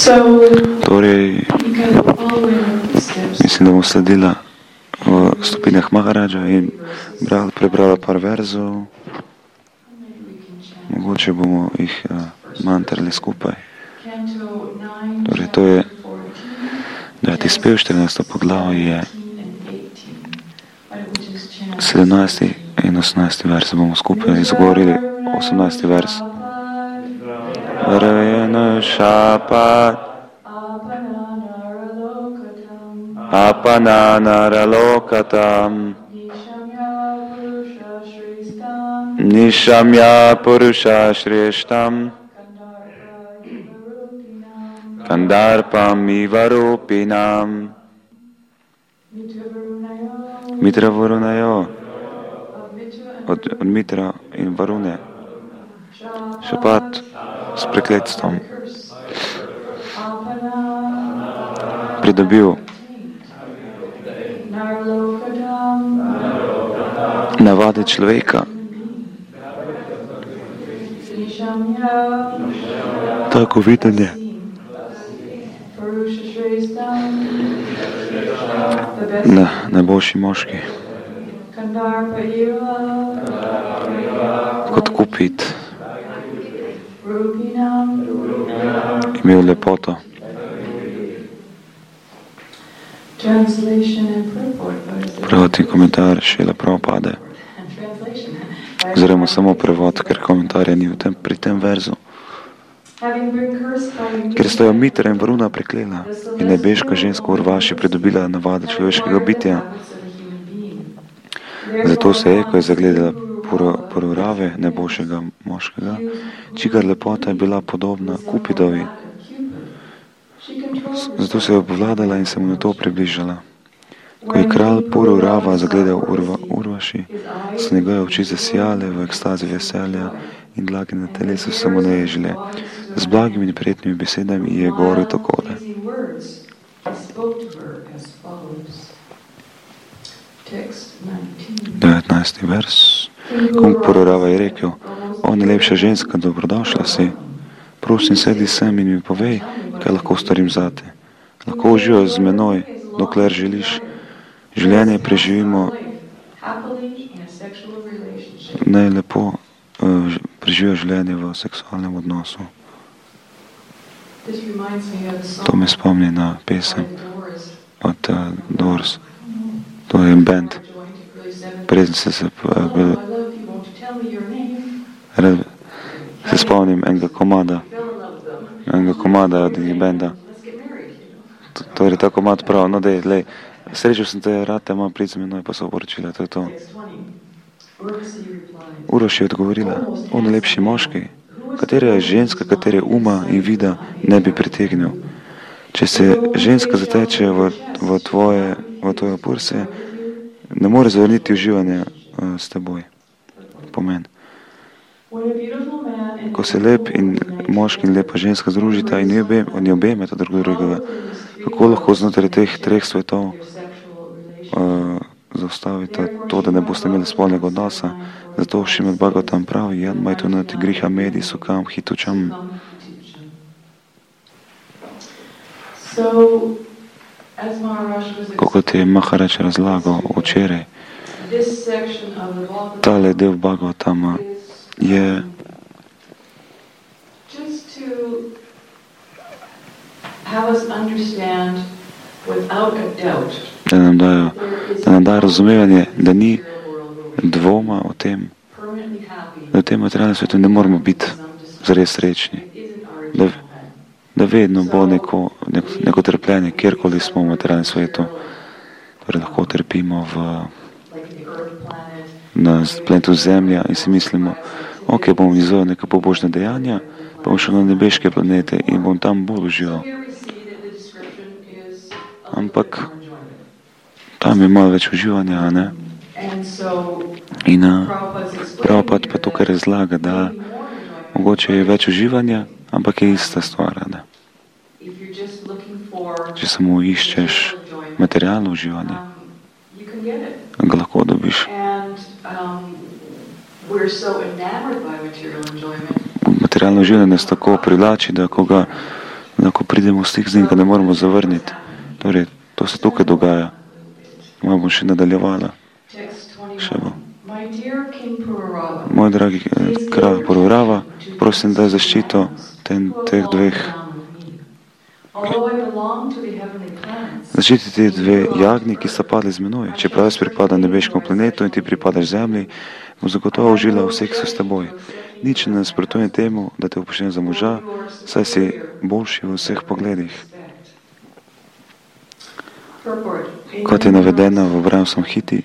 Torej, mislim, da bom sledila v stopinjah Maharaja in prebrala par verzov. Mogoče bomo jih mantrali skupaj. Torej, to je 9. spev, 14. poglavje, 17. in 18. vers bomo skupaj izgovorili. 18. vers. Varayana Shapat Apananaralokatam Nishamya Purusha Shreshtam Kandarpam Ivarupinam Mitra Varunajo od Mitra in Varune. Šapat s prekletstvom pridobil navade človeka, tako videnje, najboljši moški, kot Kupit, imel lepoto. Prevod in komentar Šrila Prabhupade. Oziroma samo prevod, ker komentarja ni pri tem verzu. Ker sta jo Mitra in Varuna preklela in nebeška ženska Urvaši pridobila navade človeškega bitja. Zato se je, ko je zagledala Pururave, najboljšega moškega, čigar lepota je bila podobna Kupidovi. Zato se je obvladala in se mu na to približala. Ko je kralj Pururava zagledal Urvaši, so njegove oči zasijale v ekstazi veselja in dlake na telesu so mu naježile. Z blagimi in prijetnimi besedami je govoril takole. 19. vers. Kung Pururava je rekel: O najlepša ženska, dobrodošla si. Prosim, sedi sem in mi povej, kaj lahko storim zate. Lahko uživaš z menoj, dokler želiš. Življenje preživimo najlepo, preživijo življenje v seksualnem odnosu. To me spomni na pesem od Doors. To je band. Preden se spomnim enega komada od benda. Torej ta komad prav, no dej, lej, srečal sem te, rad te imam, prid za menoj, pa so oporočila, to je to. Urvaši je odgovorila: O najlepši moški, katera je ženska, katere uma in vida ne bi pritegnil. Če se ženska zateče v tvoje purse, ne more zavrniti uživanja s teboj. Pomen. Ko se lep in moški in lepa ženska združita in ne objemeta drugega, kako lahko znotraj teh treh svetov zaustavita to, da ne boste imeli spolnega odnosa? Zato Šrimad Bhagavatam pravi: Jan majtunati griha medi sukam hitučam. Kot je Maharaj razlagal včeraj, tale del Bhagavatama je da nam daje razumevanje, da ni dvoma o tem, da v tem materialnem svetu ne moramo biti zares srečni, da vedno bo neko trpljenje, kjerkoli smo v materialnem svetu. Torej lahko trpimo na planetu Zemlja in si mislimo: ok, bom izvedel neka pobožna dejanja, pa bom šel na nebeške planete in bom tam bolj užival. Ampak tam je malo več uživanja, ne? In Prabhupada pa tukaj razlaga, da mogoče je več uživanja, ampak je ista stvar, ne? Če samo iščeš materialno uživanje, ga lahko dobiš. Materialno uživanje nas tako privlači, da ko ga da ko pridemo v stik z njim, ga ne moremo zavrniti. Torej, to se tukaj dogaja. Malo bom še nadaljevala. Še bo. Moj dragi kralj Pururava, prosim, daj zaščito teh dveh. Zaščiti dve jagnji, ki sta padli z menoj. Čeprav jaz pripadam nebeškemu planetu in ti pripadaš zemlji, bom zagotovo užila v seksu s teboj. Nič ne nasprotuje temu, da te upoštevam za moža, saj si boljši v vseh pogledih. Kot je navedeno v Brahma Samhiti,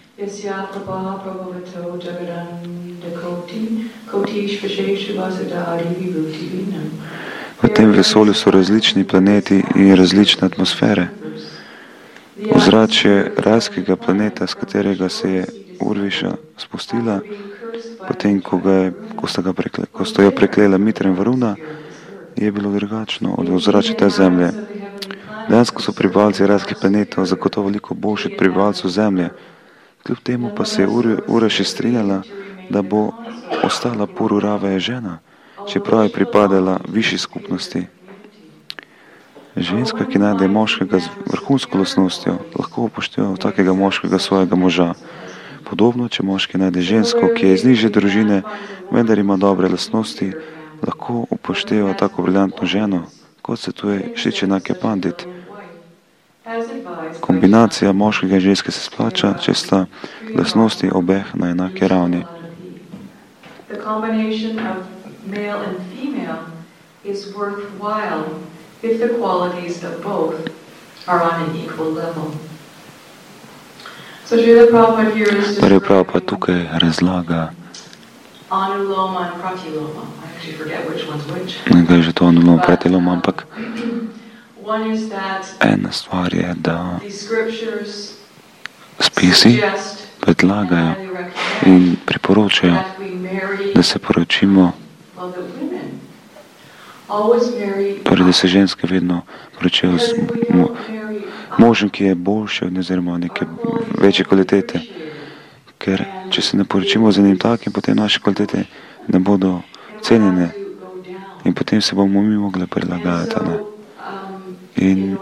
v tem vesolju so različni planeti in različne atmosfere. Ozračje rajskega planeta, z katerega se je Urviša spustila, potem, ko sta jo preklela Mitra in Varuna, je bilo drugačno od ozračja te zemlje. Dejansko so prebivalci rajskih planetov zagotovo veliko boljši od prebivalcev zemlje. Kljub temu pa se je Urviša strinjala, da bo ostala Pururava žena, čeprav je pripadala višji skupnosti. Ženska, ki najde moškega z vrhunsko lastnostjo, lahko upošteva takega moškega svojega moža. Podobno, če moški najde žensko, ki je iz nižje družine, vendar ima dobre lastnosti, lahko upošteva tako briljantno ženo, kot se tu je Šičenakya Pandit. Kombinacija moškega in ženske se splača, če sta lastnosti obeh na enake ravni. Male and female is worthwhile if the qualities of both are on an equal level. So Srila Prabhupada here is Prabhupada tukaj razlaga Anuloma and Pratiloma. I actually forget which one's which. Nekaj že to Anuloma Pratiloma, ampak one is that ena stvar je, da these scriptures spisi predlagajo in priporočajo, da se poročimo, torej, da se ženske vedno poročijo z možem, ki je boljši oziroma neke večje kvalitete. Ker če se ne poročimo z enim takim, potem naše kvalitete ne bodo cenjene in potem se bomo mi mogli prilagajati. Ne? In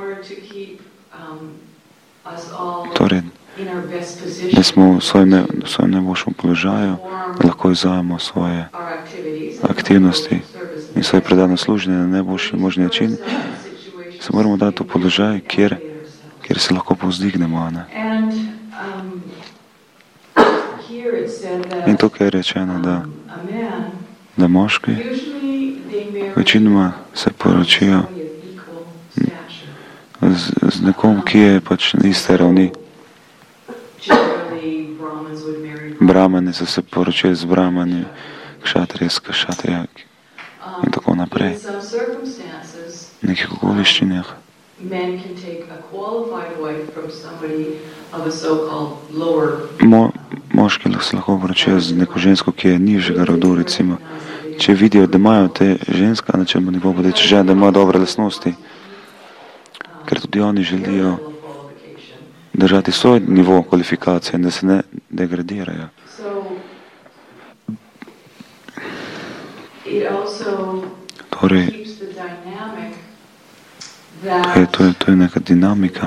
torej, da smo v svojem najboljšem položaju, da lahko izvajamo svoje aktivnosti in svoje predano služenje na najboljši možni način, se moramo dati v položaj, kjer se lahko povzdignemo. Ne? In tukaj je rečeno, da moški večinoma se poročijo z nekom, ki je pač na iste ravni. Brahmani so se poročili z brahmani, kšatrije s kšatrijaki in tako naprej. V nekih okoliščinah moški se lahko poročijo z neko žensko, ki je nižjega rodu, recimo. Če vidijo, da imajo te ženska, na čem bo neko bude, če žene, da imajo dobre lastnosti, ker tudi oni želijo držati svoj nivo kvalifikacije in da se ne degradirajo. Torej, to je neka dinamika.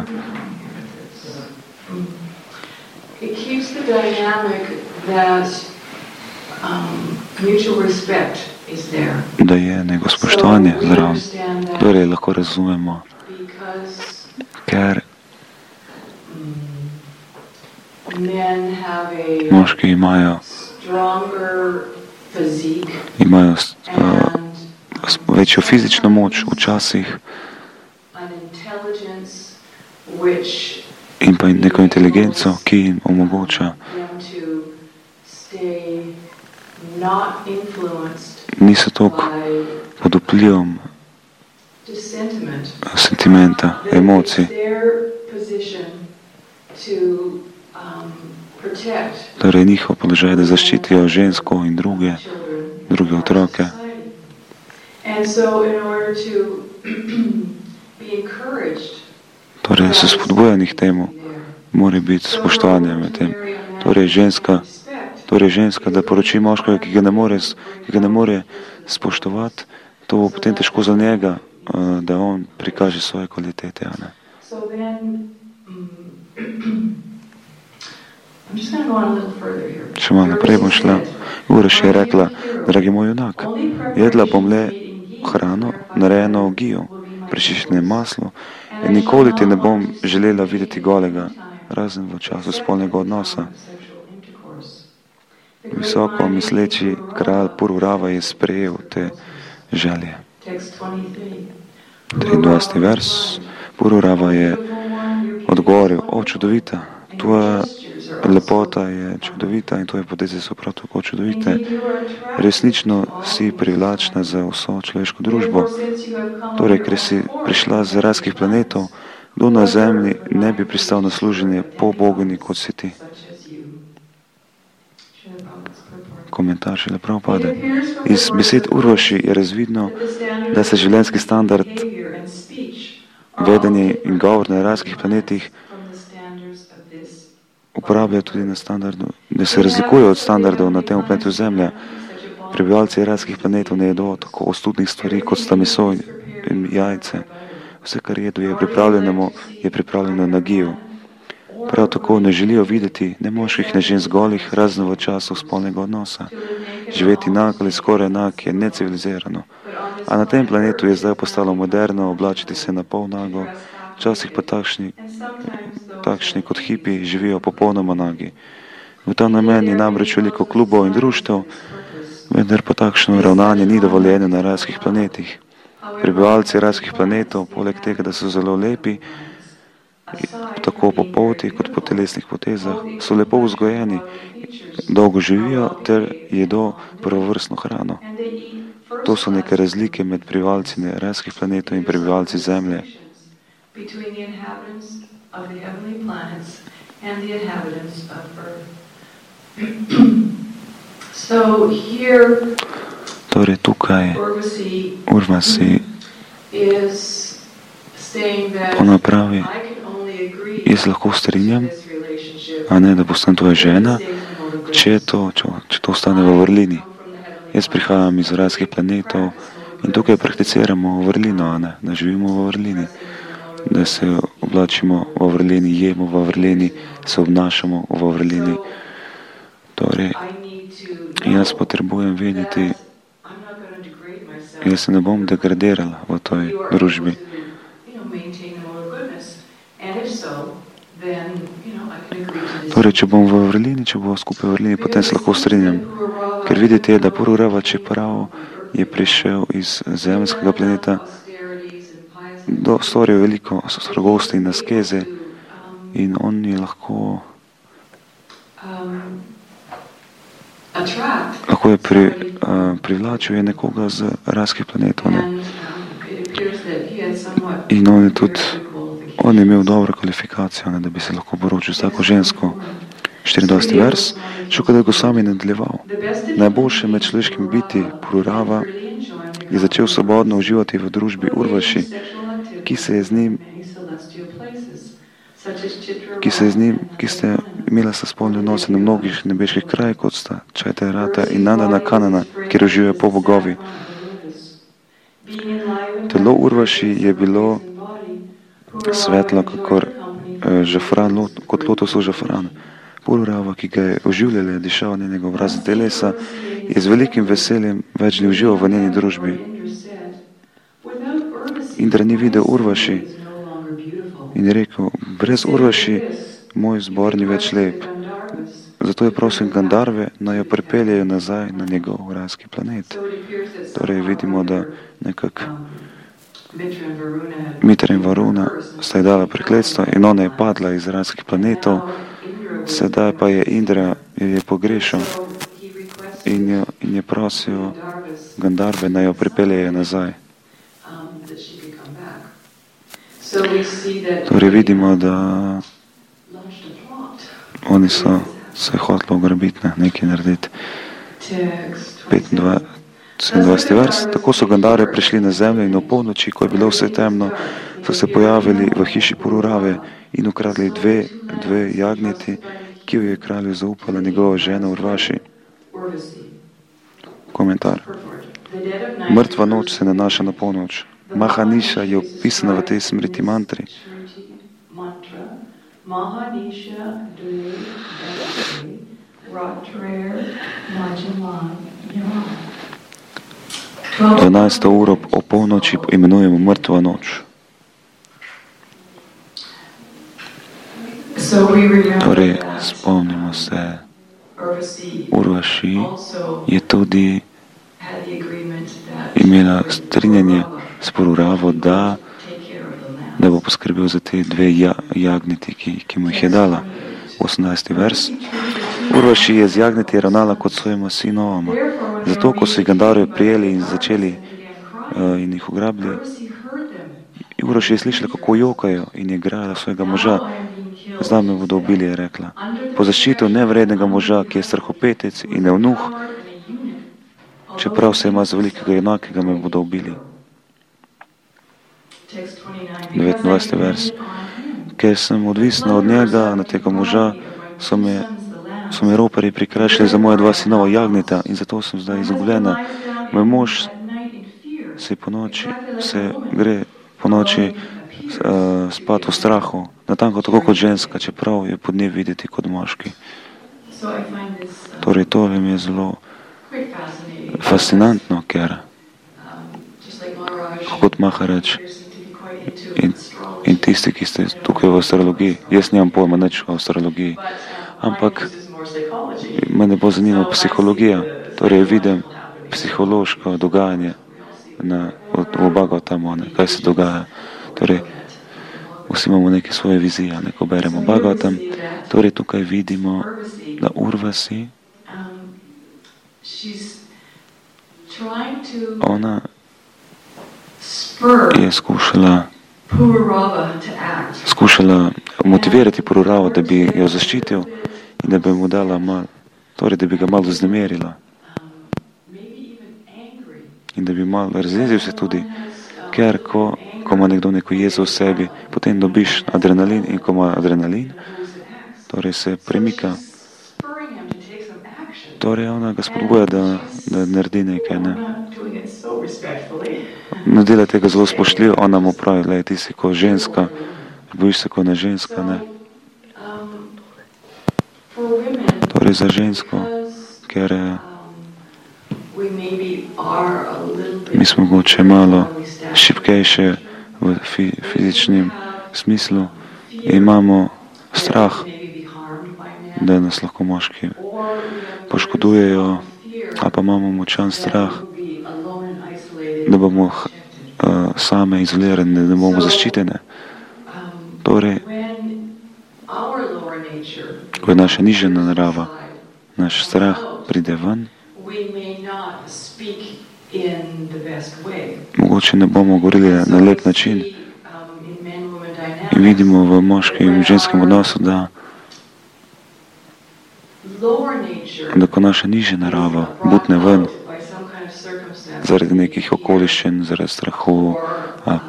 Da je neko spoštovanje zraven. Torej, lahko razumemo, ker moški imajo večjo fizično moč včasih in pa neko inteligenco, ki jim omogoča, niso toliko pod vplivom sentimenta, emocij. Torej njihov položaj, da zaščitijo žensko in druge otroke. Torej so spodbujani k temu, mora biti spoštovanje med tem. Torej ženska, da poroči moškega, ki ga ne more spoštovati, to bo potem težko za njega da on prikaže svoje kvalitete. Ne? Še malo naprej bom šla. Uraš je rekla, dragi moj junak, jedla bom le hrano, narejeno v giju, prečiščenem maslu, in nikoli te ne bom želela videti golega, razen v času spolnega odnosa. Visoko misleči kralj Pururava je sprejel te želje. 23. vers. Pururava je odgovoril, o čudovita, tvoja lepota je čudovita in tvoje poteze so prav tako čudovite. Resnično si privlačna za vso človeško družbo. Torej, ker si prišla z rajskih planetov, kdo na zemlji ne bi pristal na služenje po bogini, kot si ti. Komentar Šrila Prabhupada. Iz besed Urvaši je razvidno, da se življenjski standard vedenje in govor na rajskih planetih uporablja tudi na standardu, da se razlikuje od standardov na tem planetu Zemlja. Prebivalci rajskih planetov ne jedo tako ostudnih stvari, kot sta meso in jajce. Vse, kar jedo, je pripravljeno na giju. Prav tako ne želijo videti ne moških, ne žensk golih, razen v času spolnega odnosa. Živeti enak ali skoraj enak je necivilizirano. A na tem planetu je zdaj postalo moderno oblačiti se na pol nago, včasih pa takšni kot hipi živijo popolnoma nagi. V ta namen je namreč veliko klubov in društev, vendar pa takšno ravnanje ni dovoljeno na rajskih planetih. Prebivalci rajskih planetov, poleg tega, da so zelo lepi, tako po polti kot po telesnih potezah, so lepo vzgojeni, dolgo živijo ter jedo prvovrstno hrano. To so neke razlike med prebivalci rajskih planetov in prebivalci Zemlje. Torej tukaj Urvasi ona pravi, jaz lahko strinjam, a ne, da postam tvoja žena, če to ostane v vrlini. Jaz prihajam iz rajskih planetov in tukaj prakticiramo vrlino, a ne, da živimo v vrlini, da se oblačimo v vrlini, jemo v vrlini, se obnašamo v vrlini. Torej, jaz potrebujem vedeti, jaz se ne bom degradirala v toj družbi. Torej, če bom v vrlini, če bomo skupaj v vrlini, potem se lahko strinjam. Ker vidite, da Pururava, čeprav je prišel iz zemljskega planeta, storil veliko strogosti in askeze in on je lahko je privlačil je nekoga z rajskih planetov. Ne? In on je imel dobro kvalifikacijo, ne, da bi se lahko poročil s tako žensko. 24. vers, Šukadeva Gosvami nadaljeval. Najboljše med človeškimi biti Pururava je začel svobodno uživati v družbi Urvaši, ki ste imela sa spolne odnose na mnogih nebeških krajih, kot sta Čajtarata in Nandana Kanana, kjer uživajo po bogovi. Telo Urvaši je bilo svetlo, kot lotosov žafran. Pururava, ki ga je oživljala, dišal njenega obraza telesa, je z velikim veseljem več ne užival v njeni družbi. Indra ni videl Urvaši in je rekel, brez Urvaši moj zbor ni več lep. Zato je prosil Gandarve, naj jo pripeljejo nazaj na njegov rajski planet. Torej vidimo, da nekako Mitra in Varuna sta ji dala prekletstvo in ona je padla iz rajskih planetov, sedaj pa je Indra je pogrešal in je prosil Gandarve, naj jo pripeljejo nazaj. Torej vidimo, da oni so se hoteli ugrabiti, nekaj narediti. 27. vers. Tako so Gandarve prišli na zemljo in v polnoči, ko je bilo vse temno, so se pojavili v hiši Pururave in ukradli dve jagnjeti, ki jo je kralju zaupala njegova žena Urvaši. Komentar. Mrtva noč se nanaša na polnoč. Mahaniša je opisana v tej smriti mantri. Mahanisha Dve Dve Ratrer Majaman Yama. 12. uro o polnoči imenujemo mrtva noč. Torej, spomnimo se, Urvaši je tudi imela strinjanje s Pururavo, da bo poskrbel za te dve jagniti, ki mu jih je dala. 18. vers. Urvaši je z jagniti ravnala kot svojima sinovama. Zato, ko so jih Gandharvi prijeli in začeli in jih ugrabili, Urvaši je slišala, kako jokajo in je grajala svojega moža. Zdaj me bodo ubili, je rekla. Po zaščitu nevrednega moža, ki je strahopetec in evnuh, čeprav se ima za velikega junakega, me bodo ubili. 29. vers. Ker sem odvisna od njega, na tega moža, so me roparji prikrajšali za moja dva sinova jagneta in zato sem zdaj izgubljena. Moj mož se gre po noči spat v strahu, natanko tako kot ženska, čeprav je pod njej videti kot moški. Torej, to mi je zelo fascinantno, ker kot Maharač in tisti, ki ste tukaj v astrologiji, jaz nimam pojma nič o astrologiji, ampak mene bo zanimala psihologija, torej vidim psihološko dogajanje v Bhagavatamu, kaj se dogaja. Torej, vsi imamo neke svoje vizije, ko beremo Bhagavatam. Torej, tukaj vidimo, da Urvasi, ona je skušala motivirati Pururavo, da bi jo zaščitil in da bi mu dala torej, da bi ga malo vznemirila. In da bi malo razjezil se tudi, ker ko ima nekdo neko jezo v sebi, potem dobiš adrenalin in ko ima adrenalin, torej se premika. Torej ona ga spodbuja, da naredi nekaj, ne. Ne dela tega zelo spoštljivo, ona mu pravi, ti si kot ženska, bojiš se kot ne ženska, ne. Torej za žensko, ker mi smo mogoče malo šibkejše v fizičnem smislu in imamo strah, da nas lahko moški poškodujejo, ali pa imamo močan strah, da bomo same izolirane, da bomo zaščitene. Torej, ko je naša nižja narava, naš strah pride ven, mogoče ne bomo govorili na lep način in vidimo v moškem in ženskem odnosu, da ko naša nižja narava butne ven zaradi nekih okoliščin, zaradi strahu ali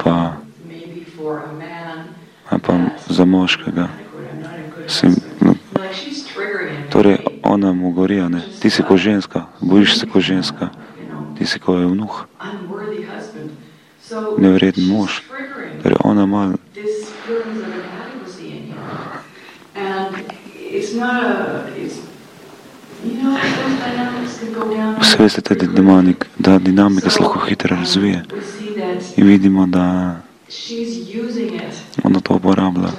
pa za moškega. Torej, ona mu govori, ti si kot ženska, bojiš se kot ženska, ti si kot evnuh, nevreden mož. Torej, ona malo vse veste, da dinamika se lahko hitro razvije in vidimo, da ona to uporablja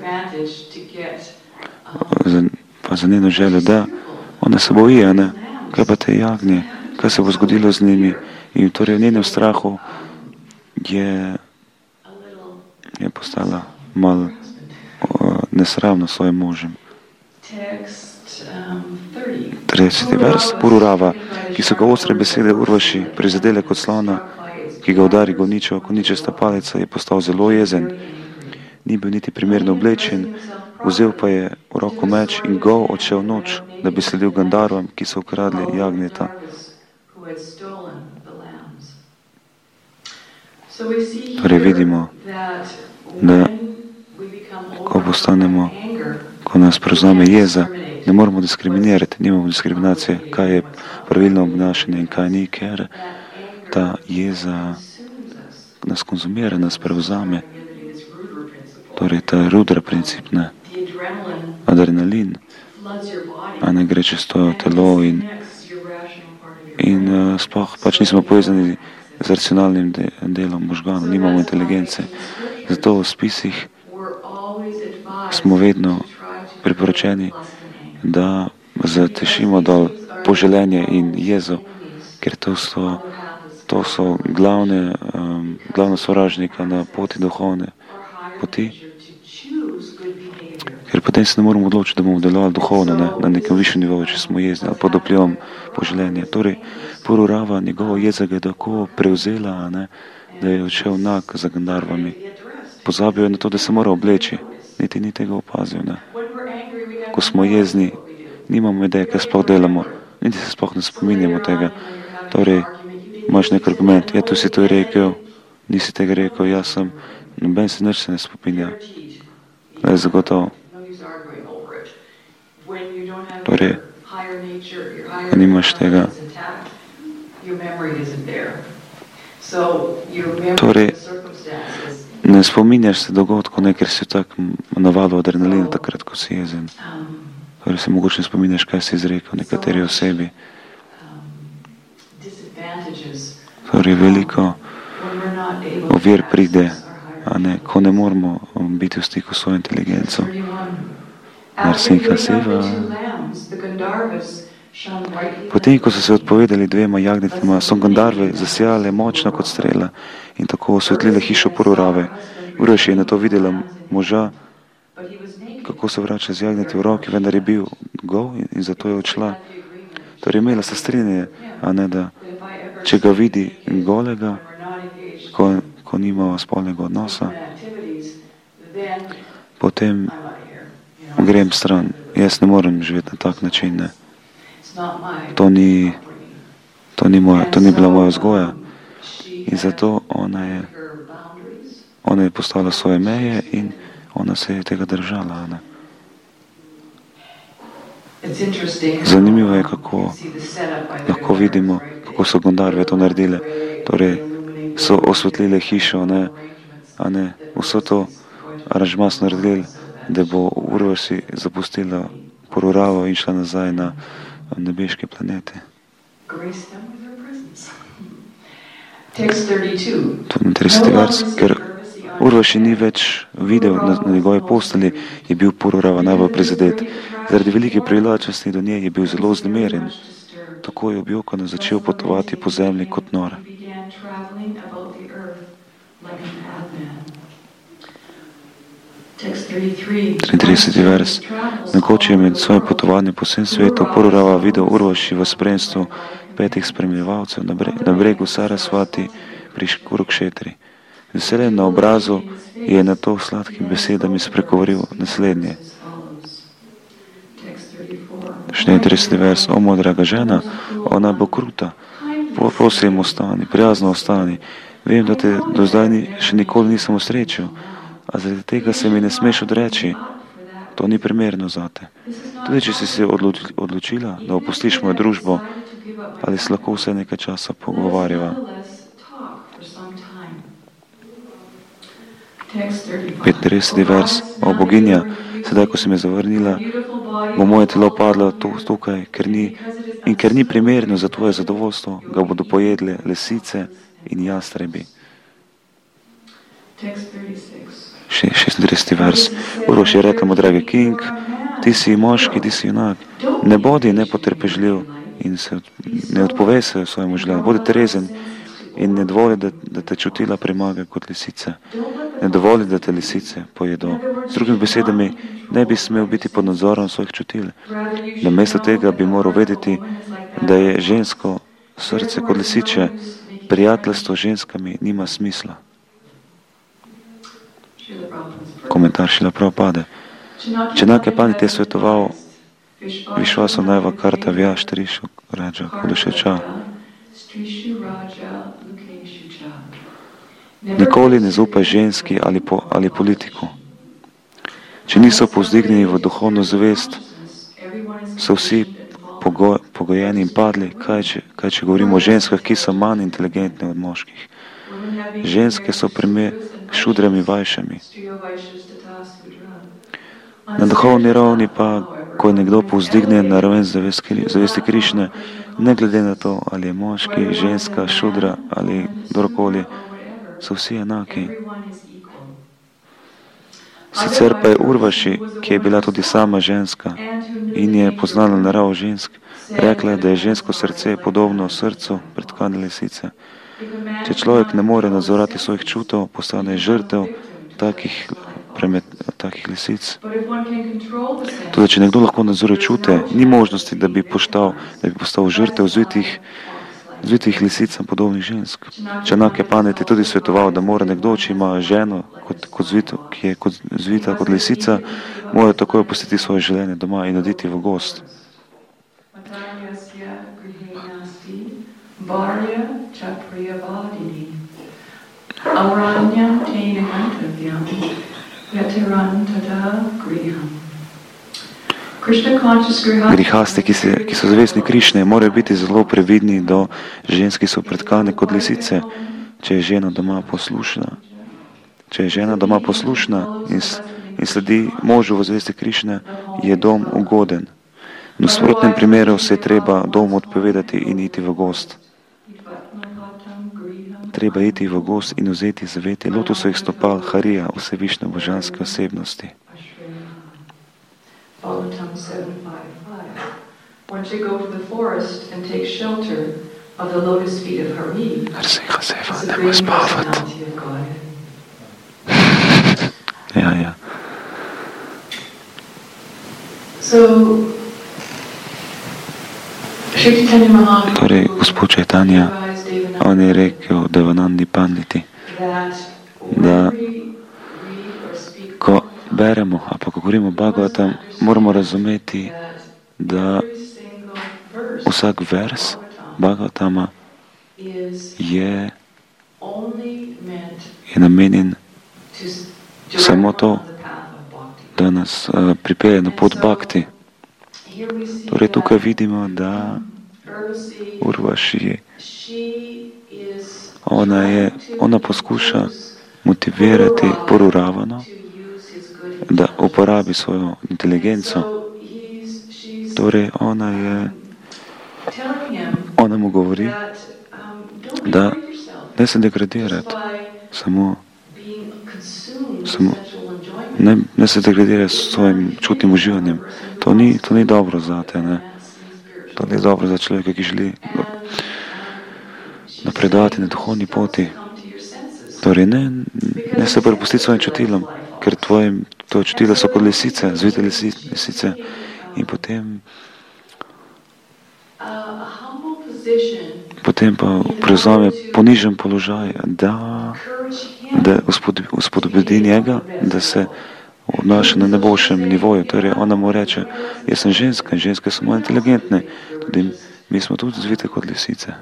pa za njeno željo, da ona se boji, kaj pa te jagnje, kaj se bo zgodilo z njimi in torej v njenem strahu je postala malo nesravna s svojim možem. 30. vers. Pururava, ki so ga ostre besede Urvaši prizadele kot slona, ki ga udari govničeva koničasta palica, je postal zelo jezen. Ni bil niti primerno oblečen, vzel pa je v roko meč in gol odšel noč, da bi sledil Gandharvam, ki so ukradli jagnjeta. Torej vidimo, da ko nas prevzame jeza, ne moramo diskriminirati, nimamo diskriminacije, kaj je pravilno obnašanje in kaj ni, ker ta jeza nas konzumira, nas prevzame. Torej, ta rudra princip, ne. Adrenalin, a ne gre čez to telo in sploh pač nismo povezani z racionalnim delom možganov, nimamo inteligence. Zato v spisih smo vedno priporočeni, da zatešimo dol poželenje in jezo, ker to so glavna sovražnika na poti duhovne poti. Ker potem se ne moramo odločiti, da bomo delovali duhovno, ne, na nekem višjem nivoju, če smo jezni ali pod vplivom poželenja. Torej, Pururava njegovo jezo ga je tako prevzela, ne, da je odšel nag za Gandharvami. Pozabil je na to, da se mora obleči. Niti ni tega opazil. Ne. Ko smo jezni, nimamo ideje, kaj sploh delamo. Niti se sploh ne spominjamo tega. Torej, imaš nek argument, tu si to rekel, nisi tega rekel, jaz sem, noben se nič se ne spominja. Le zagotovo. Torej, ko nimaš tega. Torej, ne spominjaš se dogodkov, ne, ker si tak navalu adrenalina takrat, ko si jezen. Torej se mogoče ne spominjaš, kaj si izrekel nekateri osebi. Torej, veliko ovir pride, a ne, ko ne moramo biti v stiku s svojo inteligenco. Narsinha Seva. Potem, ko so se odpovedali dvema jagnicama, so Gandharve zasijale močno kot strela in tako osvetlile hišo Pururave. Urvaši je na to videla moža, kako se vrača z jagnjeti v roki, vendar je bil gol in zato je odšla. Torej, imela se strinjanje, a ne, da če ga vidi golega, ko nima spolnega odnosa, potem grem stran. Jaz ne morem živeti na tak način, ne. To ni bila moja vzgoja. In zato ona je postavila svoje meje in ona se je tega držala, ne. Zanimivo je, kako lahko vidimo, kako so Gandharve to naredile. Torej, so osvetlile hišo, ne, a ne, vso to aranžma so naredili, da bo Urvaši zapustila Pururavo in šla nazaj na nebeške planete. To je 30. vers, ker Urvaši ni več videl na njegovi posteli, je bil Pururava najbolj prizadet. Zaradi velike privlačnosti do nje je bil zelo vznemirjen. Tako je objokano začel potovati po zemlji kot nor. 33. vers. Nekoč je med svojim potovanjem po vsem svetu Pururava videl Urvaši v spremstvu 5 spremljevalcev na bregu Sarasvati pri Kurukšetri. Veseljen na obrazu je na to sladkimi besedami spregovoril naslednje. 34. vers. O, moja draga žena, ona bo kruta. Prosim, ostani, prijazno ostani. Vem, da te do zdaj še nikoli nisem usrečil, a zaradi tega se mi ne smeš odreči. To ni primerno zate. Tudi če si se odločila, da opustiš mojo družbo, ali se lahko vse nekaj časa pogovarjava. 35. vers. O, boginja, sedaj, ko si me zavrnila, bo moje telo padlo tukaj, ker ni primerno za tvoje zadovoljstvo, ga bodo pojedle lisice in jastrebi. 36. vers. Urvaši je rekla mu, dragi King, ti si moški, ti si junak. Ne bodi nepotrpežljiv in ne odpovej se svojemu življenju. Bodi trezen in ne dovoli, da te čutila premaga kot lisice. Ne dovoli, da te lisice pojedo. Z drugimi besedami, ne bi smel biti pod nadzorom svojih čutil. Namesto tega bi moral vedeti, da je žensko srce kot lisiče, prijateljstvo z ženskami nima smisla. Komentar Šrila Prabhupada. Čenake Pandit je svetoval Višvasanajva Kartavya Štrishu Raja Kudušeča. Nikoli ne zaupaj ženski ali politiku. Če niso povzdignjeni v duhovno zavest, so vsi pogojeni in padli. Kaj če govorimo o ženskah, ki so manj inteligentne od moških? Ženske so primer šudrami vajšami. Na duhovni ravni pa, ko je nekdo povzdigne na raven zavesti Krišne, ne glede na to, ali je moški, ženska, šudra ali kdorkoli, so vsi enaki. Sicer pa je Urvaši, ki je bila tudi sama ženska in je poznala naravo žensk, rekla, da je žensko srce podobno srcu pretkane lisice. Če človek ne more nadzorati svojih čutov, postane žrtev takih lisic. Tudi če nekdo lahko nadzoruje čute, ni možnosti, da bi postal žrtev zvitih lisicam podobnih žensk. Čanak je Paneti tudi svetoval, da mora nekdo, če ima ženo, ki je zvita kot lisica, mora takoj opustiti svoje življenje doma in oditi v gozd. Grihasti, ki so zavestni Krišne, morajo biti zelo previdni do žensk, ki so pretkane kot lisice, če je žena doma poslušna. Če je žena doma poslušna in sledi možu v zavesti Krišne, je dom ugoden. V nasprotnem primeru se je treba domu odpovedati in iti v gozd. Treba iti v gozd in vzeti zavetje lotosovih stopal Harija, vsevišnje božanske osebnosti. Bhagavatam 7:5:5. One should go to the forest and take shelter of the lotus feet of Hari. It's the great personality of Godhead. Ja. So, Shri Chaitanya Mahaprabhu, torej, gospod Chaitanya, on je rekel Devanandi Panditi, da ko beremo, a pa ko govorimo o Bhagavatam, moramo razumeti, da vsak vers Bhagavatama je namenjen samo to, da nas pripelje na pot bhakti. Torej tukaj vidimo, da Urvaši, ona poskuša motivirati Pururavano, da uporabi svojo inteligenco. Torej ona mu govori, da ne se degradirati, ne se degradirati s svojim čutnim uživanjem. To ni dobro za te, ne. To ni dobro za človeka, ki želi napredovati na duhovni poti. Torej ne se prepustiti svojim čutilom, ker tvoje čutila so kot lisice, zvite lisice, in potem pa prevzame ponižen položaj, da spodbudi njega, da se obnaša na najboljšem nivoju. Torej ona mu reče, jaz sem ženska in ženske so malo inteligentne, tudi mi smo tudi zvite kot lisice.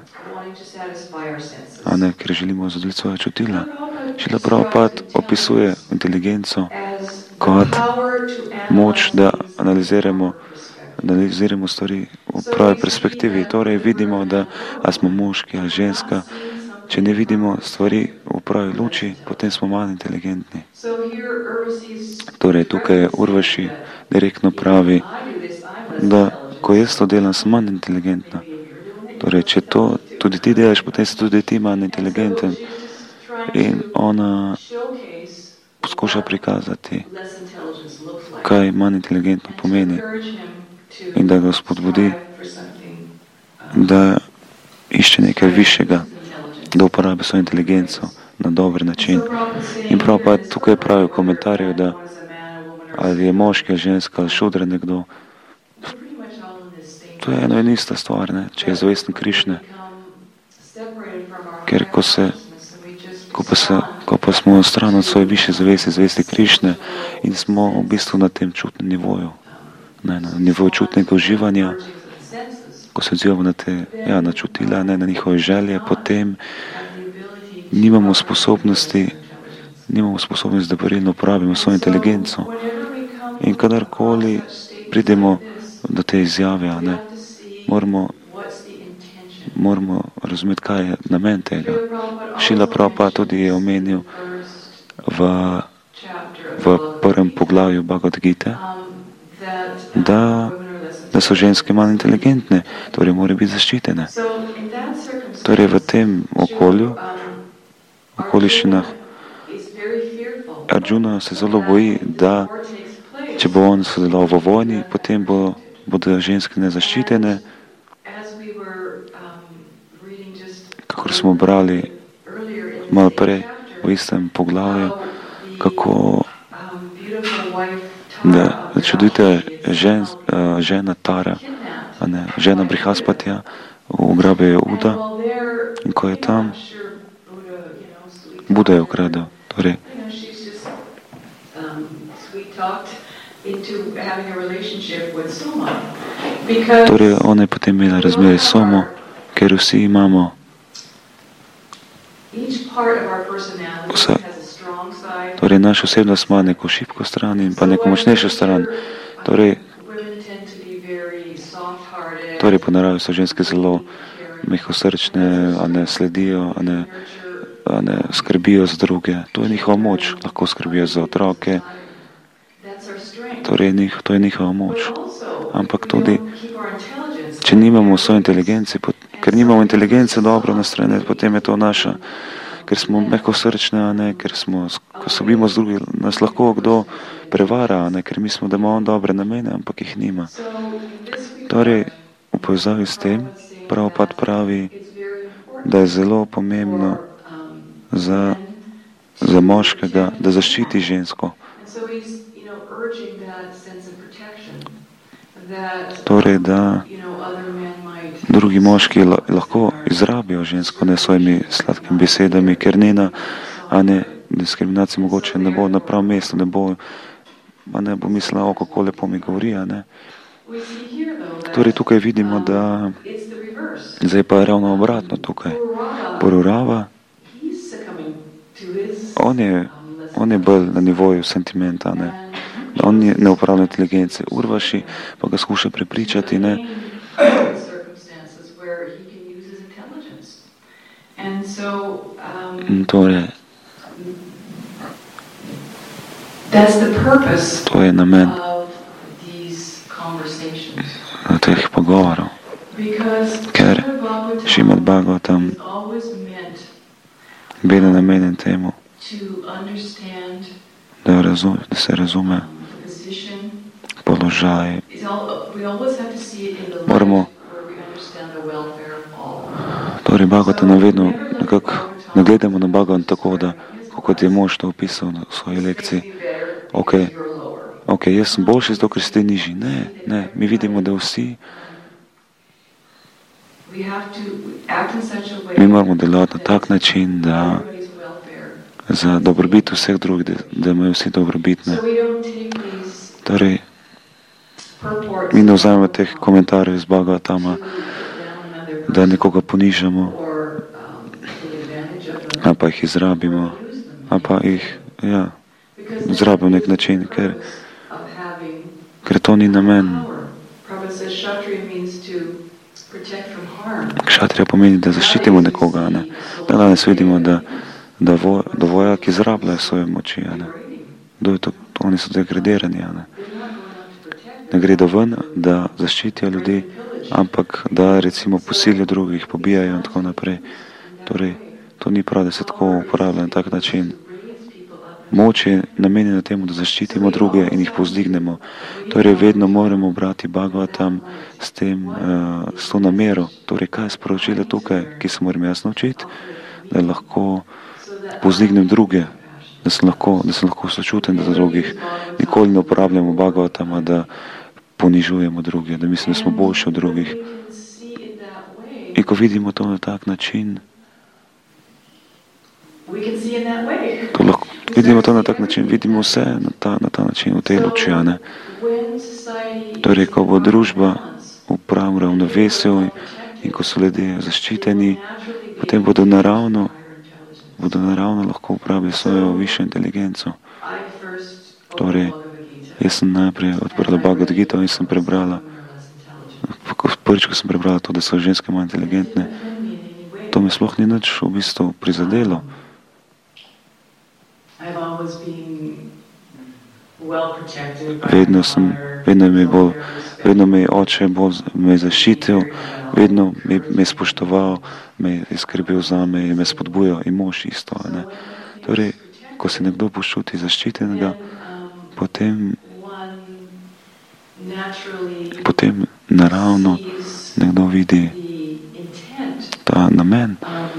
A ne, ker želimo zadovoljiti svoje čutila. Šrila Prabhupada opisuje inteligenco kot moč, da analiziramo stvari v pravi perspektivi. Torej vidimo, da ali smo moški ali ženska, če ne vidimo stvari v pravi luči, potem smo manj inteligentni. Torej tukaj Urvaši direktno pravi, da ko jaz to delam, sem manj inteligentna. Torej, če to tudi ti delaš, potem si tudi ti manj inteligenten. In ona poskuša prikazati, kaj manj inteligentno pomeni, in da ga spodbudi, da išče nekaj višjega, da uporabi svojo inteligenco na dober način. In prav pa tukaj pravi v komentarju, da ali je moški ali ženska ali šudra nekdo, to je eno in ista stvar, ne? Če je zavesten Krišne. Ker ko pa smo stran od svoje više zavesti Krišne in smo v bistvu na tem čutnem nivoju, na nivoju čutnega uživanja, ko se odzivamo na čutila, na njihove želje, potem nimamo sposobnosti, da pravilno uporabimo svojo inteligenco. In kadarkoli pridemo do te izjave, moramo razumeti, kaj je namen tega. Šrila Prabhupada tudi je omenil v prvem poglavju Bhagavad Gite, da so ženske manj inteligentne, torej morajo biti zaščitene. Torej v tem okoliščinah Arjuna se zelo boji, da če bo on sodeloval v vojni, potem bodo ženske nezaščitene, kakor smo brali malo prej v istem poglavju, kako da čudovita žena Tara, žena Brihaspatija, ugrabi Uda, in ko je tam, Buda je ukradel. Torej ona je potem imela razmerje s Somo, ker vsi imamo torej naša osebnost ima neko šibko stran in pa neko močnejšo stran. Torej po naravi so ženske zelo mehkosrčne, a ne sledijo, a ne skrbijo za druge. To je njihova moč, lahko skrbijo za otroke. Torej to je njihova moč. Ampak tudi, če nimamo svoje inteligence, ker nimamo inteligence dobro nastrojene, potem je to naša, ker smo mehkosrčne, a ne, ker ko sobimo z drugim, nas lahko kdo prevara, a ne, ker mislimo, da ima on dobre namene, ampak jih nima. Torej, v povezavi s tem, Prabhupada pravi, da je zelo pomembno za moškega, da zaščiti žensko. Torej, da drugi moški lahko izrabijo žensko ne svojimi sladkimi besedami, ker njena diskriminacija mogoče ne bo na pravem mestu, ne bo mislila, kako lepo mi govori, a ne. Torej, tukaj vidimo, da zdaj pa je ravno obratno tukaj. Pururava, on je bolj na nivoju sentimenta, ne. On ne upravlja inteligence. Urvaši pa ga skuša prepričati, ne. Torej, to je namen teh pogovorov. Ker Šrimad Bhagavatam bil namenjen temu, da se razume položaj. Moramo torej Bhagavatam vedno nekako ne gledamo na Bhagavatam tako, da kot je mož to opisal v svoji lekciji. Ok, jaz sem boljši zato, ker ste nižji. Ne, mi vidimo, da vsi mi moramo delovati na tak način, da za dobrobit vseh drugih, da imajo vsi dobrobitne. Torej, mi ne vzamemo teh komentarjev iz Bhagavatama, da nekoga ponižamo, ali pa jih izrabimo, ali pa jih, izrabimo na nek način, ker to ni namen. Kšatrija pomeni, da zaščitimo nekoga, ne. Danes vidimo, da vojaki izrabljajo svoje moči, ne. Oni so degradirani, ne. Ne gredo ven, da zaščitijo ljudi, ampak da recimo posilijo drugih, pobijajo in tako naprej. Torej, to ni prav, da se tako uporablja na tak način. Moč je namenjena temu, da zaščitimo druge in jih povzdignemo. Torej, vedno moramo brati Bhagavatam s to namero. Torej, kaj je sporočilo tukaj, ki se moram jaz naučiti, da lahko povzdignem druge, da sem lahko sočuten do drugih. Nikoli ne uporabljamo Bhagavatama, da ponižujemo druge, da mislim, da smo boljši od drugih. In ko vidimo to na tak način, vidimo to na tak način, vidimo vse na ta način, v tej luči, ne. Torej, ko bo družba v pravem ravnovesju in ko so ljudje zaščiteni, potem bodo naravno lahko uporabili svojo višjo inteligenco. Torej, jaz sem najprej odprla Bhagavad Gito in sem prebrala prvič, ko sem prebrala to, da so ženske manj inteligentne, to me sploh ni nič v bistvu prizadelo. Vedno me je oče me zaščitil, vedno me je spoštoval, me je skrbel za me in me spodbujal in mož isto. Ne? Torej, ko se nekdo počuti zaščitenega, potem naravno nekdo vidi ta namen.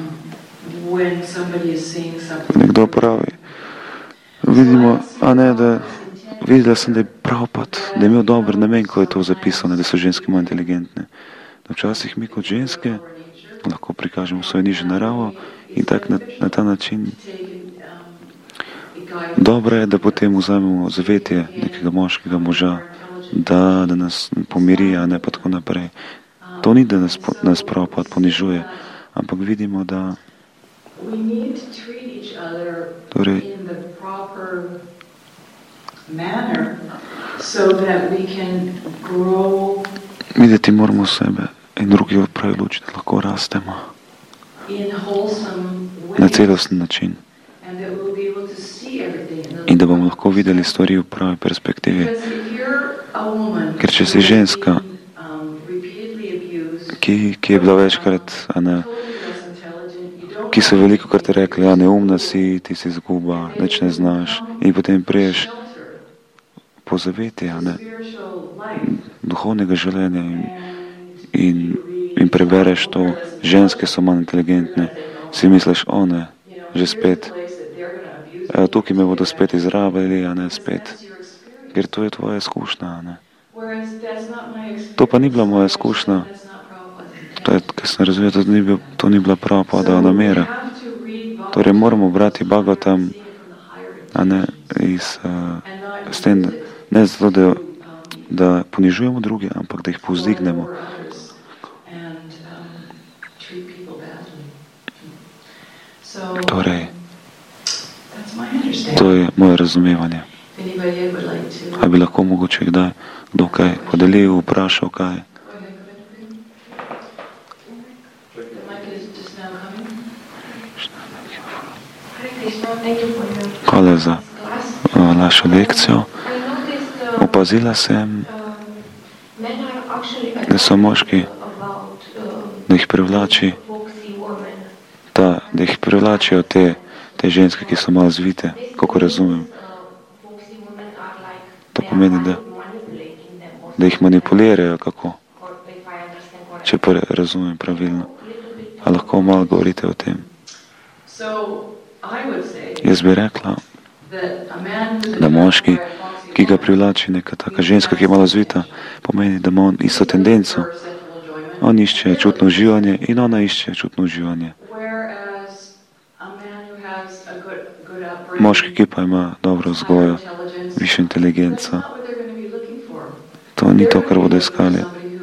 Nekdo pravi, vidimo, videla sem, da je Prabhupada, da je imel dober namen, ko je to zapisano, da so ženske manj inteligentne. Včasih mi kot ženske lahko prikažemo svojo nižjo naravo in tako na ta način dobro je, da potem vzamemo zavetje nekega moškega moža, da nas pomiri, a ne pa tako naprej. To ni, da nas Prabhupada ponižuje, ampak vidimo, da torej, videti moramo sebe in drugi v pravi luči, da lahko rastemo na celosten način in da bomo lahko videli stvari v pravi perspektivi. Ker če si ženska, ki je bila večkrat, ki so veliko krat rekli, neumna si, ti si izguba, nič ne znaš, in potem priješ po zavetje, duhovnega življenja in prebereš to, ženske so manj inteligentne, si misliš, ne, že spet, tukaj me bodo spet izrabili, spet, ker to je tvoja izkušnja, To pa ni bila moja izkušnja, ker sem razumel, to ni bila Prabhupadova namera. Torej moramo brati Bhagavatam, s tem, ne zato, da ponižujemo druge, ampak da jih povzdignemo. Torej, to je moje razumevanje. A bi lahko mogoče kdo kaj podelil, vprašal kaj? Hvala za našo lekcijo. Opazila sem, da so moški, da jih privlačijo te ženske, ki so malo zvite, kako razumem. To pomeni, da jih manipulirajo, kako? Če pa razumem pravilno. A lahko malo govorite o tem? Jaz bi rekla, da moški, ki ga privlači neka taka ženska, ki je malo zvita, pomeni, da ima on isto tendenco. On išče čutno uživanje in ona išče čutno uživanje. Moški, ki pa ima dobro vzgojo, višjo inteligenco, to ni to, kar bodo iskali.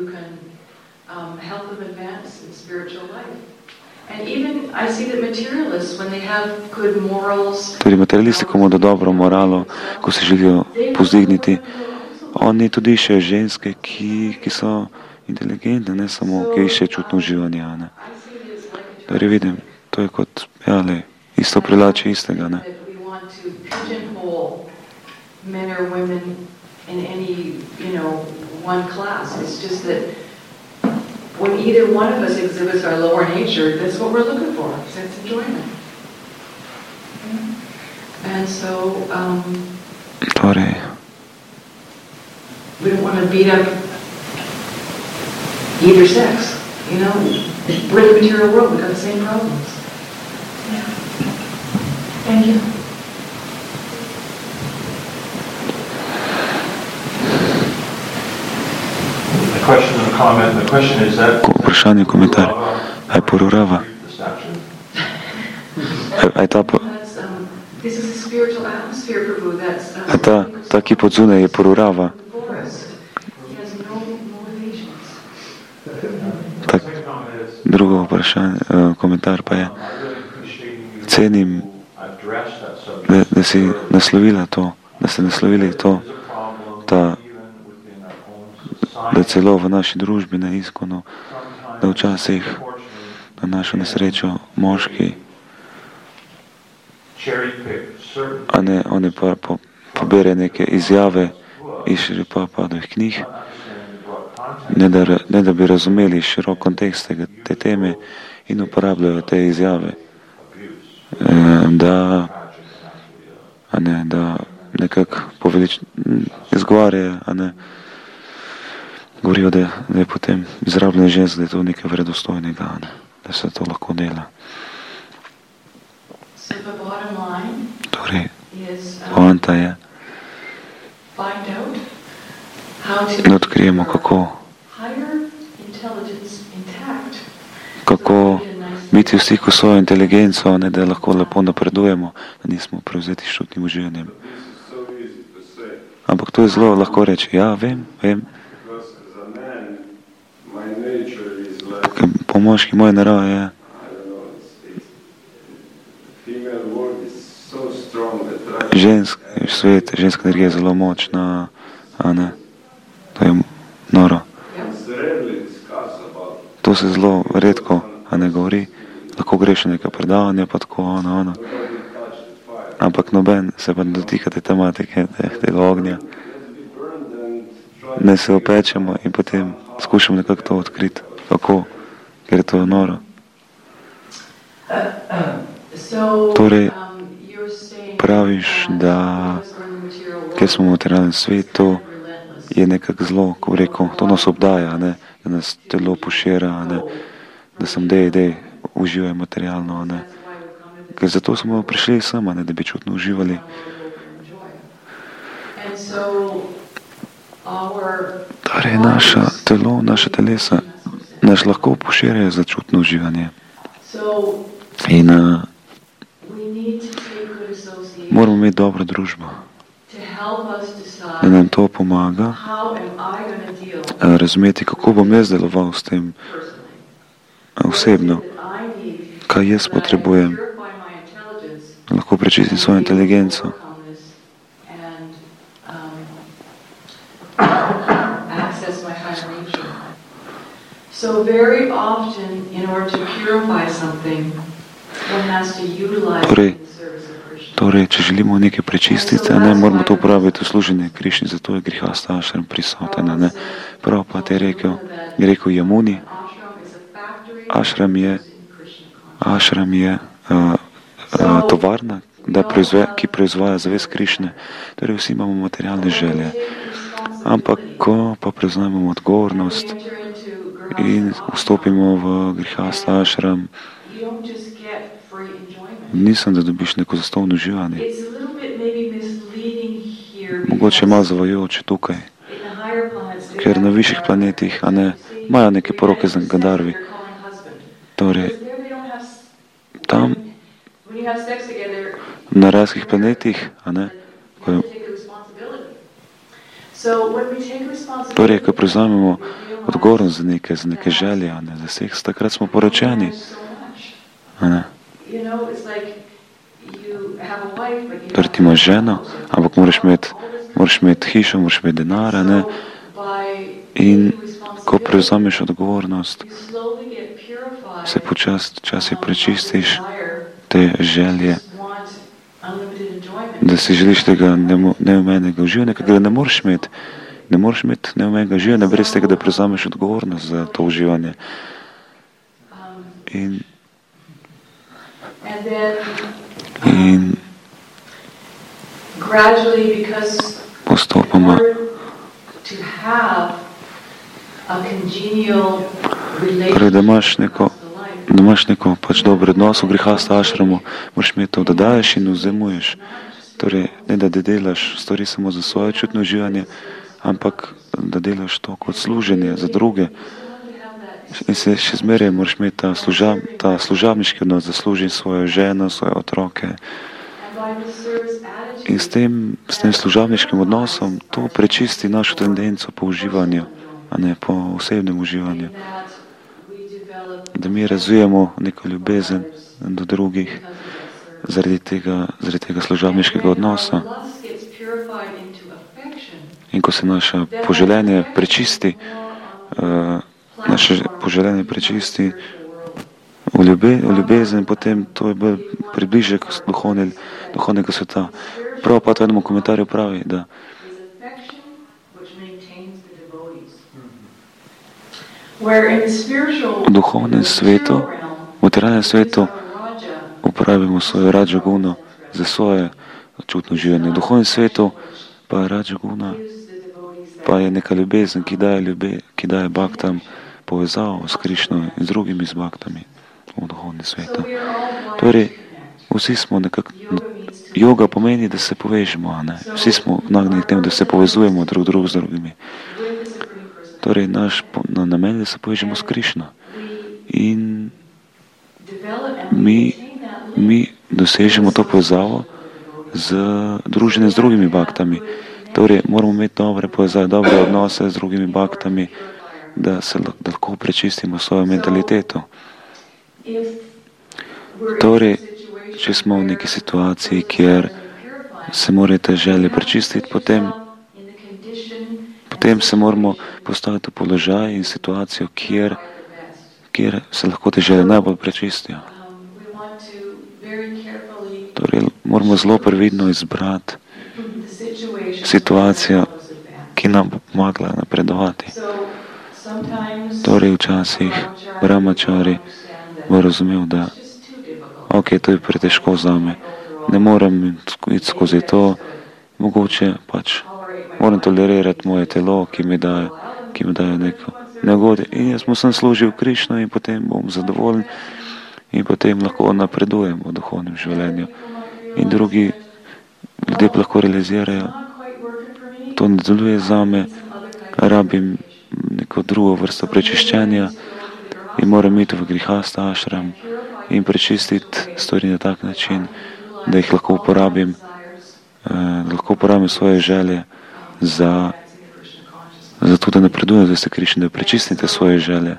Tudi materialisti, ko imajo dobro moralo, ko se želijo povzdigniti, oni tudi iščejo ženske, ki so inteligentne, ne samo, ki iščejo čutno uživanje. Torej vidim, to je kot, isto privlači istega, ne. When either one of us exhibits our lower nature, that's what we're looking for, sense enjoyment. And so, we don't want to beat up either sex. We're in the material world, we've got the same problems. Yeah. Thank you. Question and comment. The question is that vprašanje, komentar. Aj porurava? Aj ta ta, ki pod zunaj je porurava? Tak, drugo vprašanje, komentar pa je, cenim, da si naslovila to, da ste naslovili to, da celo v naši družbi na Iskonu, da včasih na našo nesrečo moški, a ne, oni pa pobere neke izjave iz Šripapadovih knjig, ne da bi razumeli širok kontekst te teme in uporabljajo te izjave, da nekako izgovarjajo, govorijo, da je potem izrabljanje žensk, da je to nekaj vredostojnega, da se to lahko dela. Torej, poanta je, da odkrijemo, kako biti v stiku s svojo inteligenco, da lahko lepo napredujemo, da nismo prevzeti s čutnim uživanjem. Ampak to je zelo lahko reči, ja, vem. Po moški moja narava je, ženska energija je zelo močna, to je noro. To se zelo redko, govori, lahko greš na neka predavanja, pa tako, ampak noben se pa ne dotika te tematike, tega ognja. Ne se opečemo in potem skušamo nekako to odkriti, kako, ker je to noro. Torej, praviš, da ker smo v materialnem svetu, je nekako zlo, ko rekel, to nas obdaja, da nas telo pošira, da sem dej, uživaj materialno, Ker zato smo prišli sem, da bi čutno uživali. Torej, naša telo, naša telesa nas lahko poširjajo za čutno uživanje. In moramo imeti dobro družbo, da nam to pomaga razumeti, kako bom jaz deloval s tem osebno, kaj jaz potrebujem, lahko prečistim svojo inteligenco. So very often, in order to purify something, one has to utilize it in the service of Krishna. Torej, če želimo nekaj prečistiti, moramo to uporabiti v služenje Krišni, zato je grihasta ašram prisoten. Prav pa te je rekel Jamuni, ašram je tovarna, ki proizvaja zavest Krišne. Torej, vsi imamo materialne želje. Ampak, ko pa prevzamemo odgovornost in vstopimo v grihasta ašram, nisem, da dobiš neko zastonjno uživanje. Mogoče malo zavajajoče tukaj, ker na višjih planetih imajo neke poroke z Gandarvi. Torej, tam na rajskih planetih, torej, ko prevzamemo odgovornost za neke želje, za seks, takrat smo poročeni. Torej, ti imaš ženo, ampak moraš imeti hišo, moraš imeti denar, in ko prevzameš odgovornost, se počasi prečistiš te želje, da si želiš tega neomejenega uživanja, ker ga ne moreš imeti. Ne moreš imeti neomejenega uživanja brez tega, da prevzameš odgovornost za to uživanje. In postopoma, torej, da imaš neko pač dober odnos v grihasta ašramu, moraš imeti to, da daješ in vzemuješ. Torej, ne da delaš stvari samo za svoje čutno uživanje, ampak da delaš to kot služenje za druge. In se še zmeraj moraš imeti ta služabniški odnos, da služiš svojo ženo, svoje otroke. In s tem služabniškim odnosom to prečisti našo tendenco po uživanju, a ne po osebnem uživanju. Da mi razvijamo neko ljubezen do drugih zaradi tega služabniškega odnosa. In ko se naše poželjenje prečisti, naše poželenje prečisti v ljubezen, potem to je bolj približek duhovnega sveta. Prav pa to v enem komentarju pravi, da v duhovnem svetu, v materialnem svetu uporabimo svojo rađa guno za svoje čutno življenje. V duhovnem svetu pa rađa guna pa je neka ljubezen, ki daje bhaktam povezavo s Krišno in z drugimi z bhaktami v duhovnem svetu. Torej, vsi smo nekako, yoga pomeni, da se povežemo, a ne? Vsi smo nagnjeni k temu, da se povezujemo drug z drugimi. Torej, naš namen je, da se povežemo s Krišno. In mi dosežemo to povezavo z druženjem z drugimi bhaktami. Torej, moramo imeti dobre povezave, dobre odnose z drugimi bhaktami, da lahko prečistimo svojo mentaliteto. Torej, če smo v neki situaciji, kjer se morate želje prečistiti, potem se moramo postaviti v položaj in situacijo, kjer se lahko te želje najbolj prečistijo. Torej, moramo zelo previdno izbrati situacijo, ki nam bo pomagala napredovati. Torej, včasih brahmačari bo razumel, da to je pretežko zame, ne morem iti skozi to, mogoče pač moram tolerirati moje telo, ki mi daje neko negodje. In jaz mu sem služil Krišno in potem bom zadovoljen in potem lahko napredujem v duhovnem življenju. In drugi ljudje lahko realizirajo, to ne deluje zame, rabim neko drugo vrsto prečiščenja in moram iti v grihasta ašram in prečistiti stvari na tak način, da jih lahko uporabim, svoje želje za to, da napredujem zvesti Krišni, da prečistite svoje želje.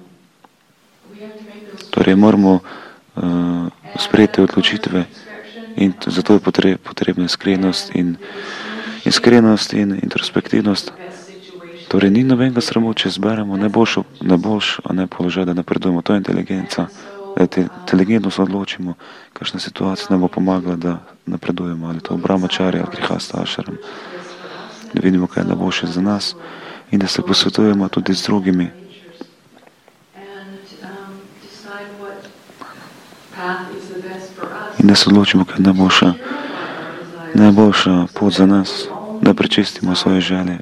Torej, moramo sprejeti odločitve in zato je potrebna iskrenost in introspektivnost. Torej, ni nobenega sramu, če zberemo najboljši položaj, da napredujemo. To je inteligenca. Da inteligentno se odločimo, kakšna situacija nam bo pomagala, da napredujemo, ali to v brahmačarju ali grihasta ašram. Da vidimo, kaj je najboljše za nas in da se posvetujemo tudi z drugimi. In da se odločimo, kaj je najboljša pot za nas, da prečistimo svoje želje,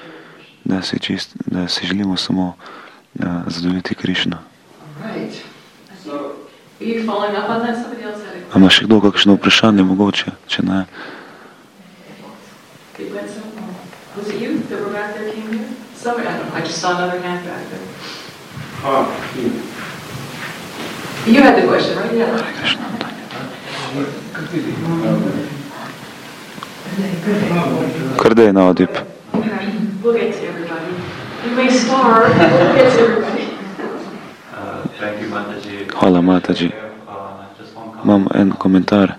da si želimo samo zadovoljiti Krišno. A ima še kdo kakšno vprašanje, mogoče, če ne? Kar dej na odip. Hvala, Mataji. Imam en komentar.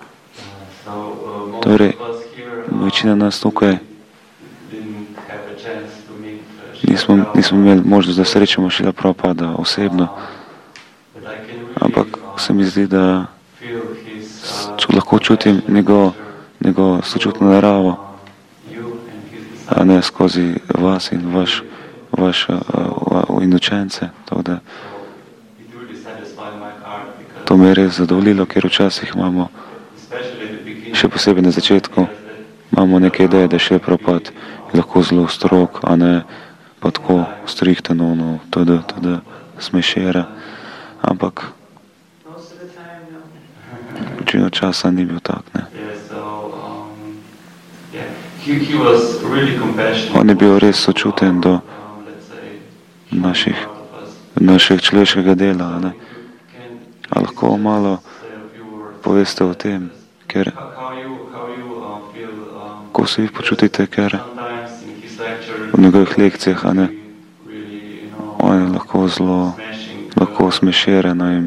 Torej, večina nas tukaj nismo imeli možnost, da srečamo Šrila Prabhupada osebno, ampak se mi zdi, da lahko čutim njegovo sočutno naravo, a ne skozi vas in in učence. To me je res zadovoljilo, ker včasih imamo, še posebej na začetku, imamo neke ideje, da še Prabhupada je lahko zelo strog, a ne pa tako strikten, tudi smešera. Ampak večino časa ni bil tak, ne. On je bil res sočuten do naših človeškega dela, ne. A lahko malo poveste o tem, ker ko se vi počutite, ker v njegovih lekcijah, a ne, on je lahko smešereno in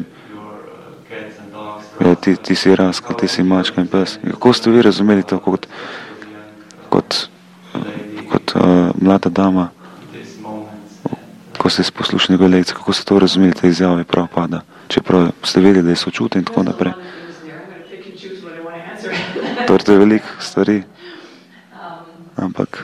ti si raskal, ti si mačka in pes. Kako ste vi razumeli to kot mlada dama ko ste poslušali njegove lekcije, kako ste to razumeli, te izjave Prabhupada? Čeprav ste vedeli, da je sočuten in tako naprej. Torej, to je veliko stvari. Ampak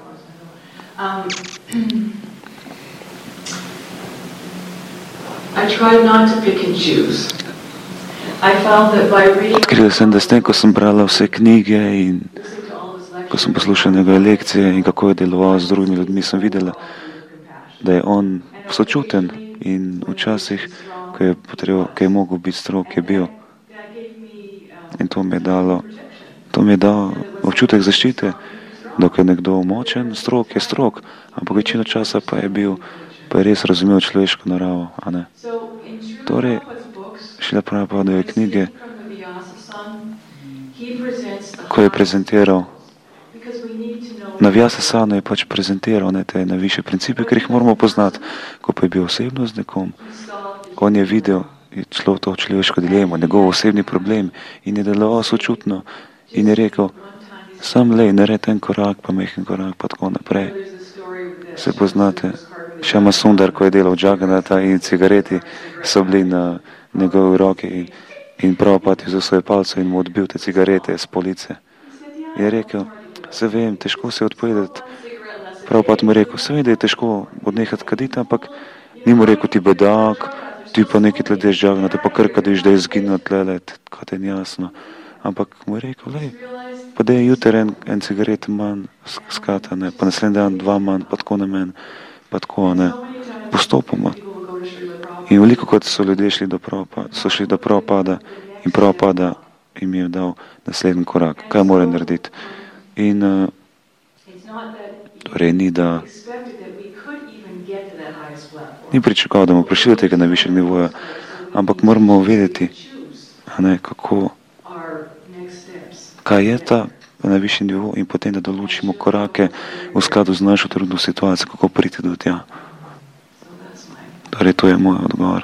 odkrila sem, da s tem, ko sem brala vse knjige in ko sem poslušala njegove lekcije in kako je deloval z drugimi ljudmi, sem videla, da je on sočuten in včasih, ko je mogel biti strog, je bil. In to mi je dal občutek zaščite, dok je nekdo močen, strog je strog, ampak večino časa pa je res razumel človeško naravo, a ne? Torej, Šrila Prabhupadove knjige, ko je prezentiral, na Vyasasanu je pač prezentiral te najvišje principe, ker jih moramo poznati. Ko pa je bil osebno z nekom, on je videl to človeško dilemo, njegov osebni problem in je deloval sočutno in je rekel, sam naredi en korak, pa mehen korak, pa tako naprej. Se poznate, Shama Sundar, ko je delal Jagannatha in cigareti so bili na njegovi roki in Prabhupada je vzel svoje palce in mu odbil te cigarete z police. Je rekel, se vem, težko se je odpovedati. Prabhupada mu je rekel, se vem, da je težko odnehati kaditi, ampak ni mu rekel, ti bedak, ti pa nekaj tle deš Jagannatha, pa kar kadiš, da je izginil tle, kot je jasno. Ampak mu je rekel, pa da je jutri en cigaret manj skata, ne, pa naslednji dan 2 manj, pa tako na men, pa tako, ne, postopoma. In veliko kot so ljudje šli do Prabhupada in Prabhupada jim je dal naslednji korak, kaj mora narediti. In torej ni pričakoval, da bomo prišli do tega najvišjega nivoja, ampak moramo vedeti, kaj je ta najvišji nivo in potem, da določimo korake v skladu z našo trudno situacijo, kako priti do tja. Torej, to je moj odgovor.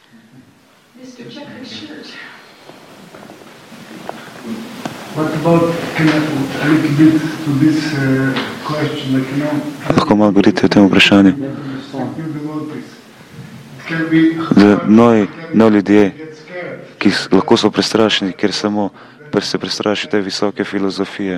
Lahko malo govorite o tem vprašanju. Mnogi ljudje, ki lahko so prestrašeni, ker se prestraši te visoke filozofije.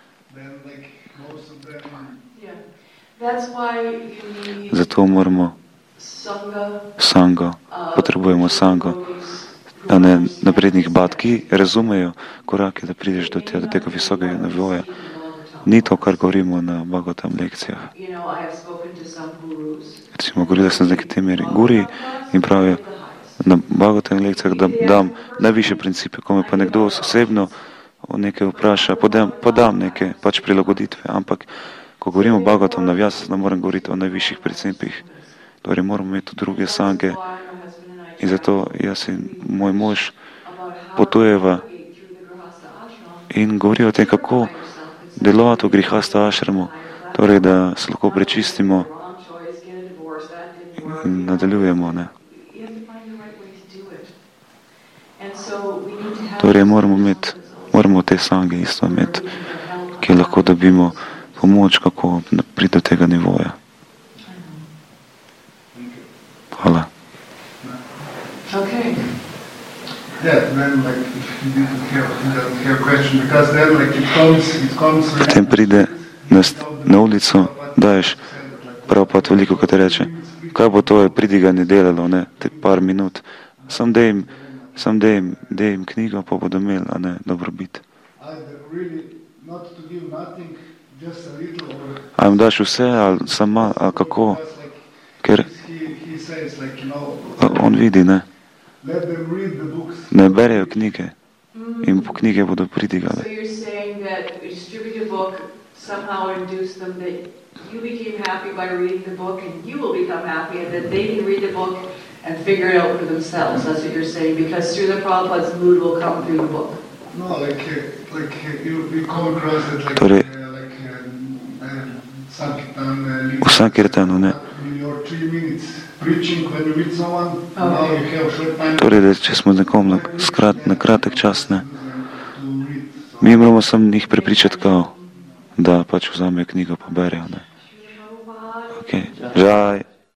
Zato moramo sango, potrebujemo sango, a ne naprednih bhat, ki razumejo korake, da prideš do tega visokega nivoja. Ni to, kar govorimo na Bhagavatam lekcijah. Recimo, govorila sem z nekatimi guri in pravijo na Bhagavatam lekcijah, da dam najvišje principe, ko me pa nekdo osebno nekaj vpraša, podam neke pač prilagoditve, ampak ko govorimo o Bhagavatam na Vyasasanu, ne moram govoriti o najvišjih principih. Torej, moramo imeti druge sange in zato jaz in moj mož potujeva in govorijo o tem, kako delovati v grihasta ašramu, torej, da se lahko prečistimo in nadaljujemo, ne. Torej, moramo te sange isto imeti, ki lahko dobimo pomoč, kako priti do tega nivoja. Hvala. Okay. Yeah, then like if you didn't have a question, because then like it comes. Potem pride na ulico, daješ Prabhupada veliko, kot reče, kaj bo to pridiganje delalo, ne, te par minut. Sam dejem knjigo, pa bodo imeli, a ne, dobrobit. A jim daš vse, ali samo, ali kako? Ker on vidi, ne berejo knjige in po knjige bodo pridigale. Torej, v Sankirtanu, ne. Torej, da če smo nekom na kratek čas, ne, mi moramo samo njih prepričati, da pač vzamejo knjigo pa berejo, ne. Ok, žaj.